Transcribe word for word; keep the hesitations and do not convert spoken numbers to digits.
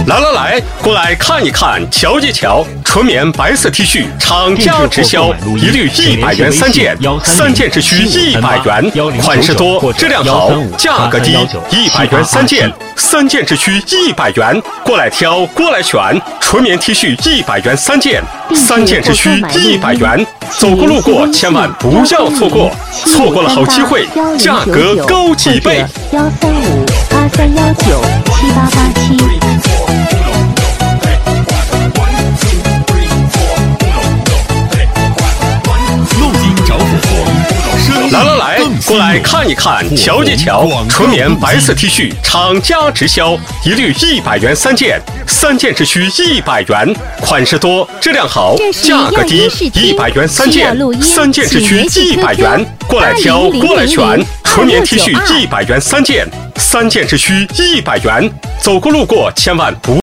来来来，过来看一看，瞧一瞧，纯棉白色 T 恤，厂家直销，一律一百元三件，三件只需一百元，款式多，质量好，价格低，一百元三件，三件只需一百元，过来挑，过来选，纯棉 T 恤一百元三件，三件只需一百元，走过路过千万不要错过，错过了好机会，价格高几倍。 幺三五八三幺九七八八七。 来来来，过来看一看，瞧一瞧，纯棉白色 T 恤，厂家直销，一律一百元三件，三件只需一百元，款式多，质量好，价格低，一百元三件，三件只需一百元，过来挑，过来选，纯棉 T 恤一百元三件，三件只需一百元，走过路过千万不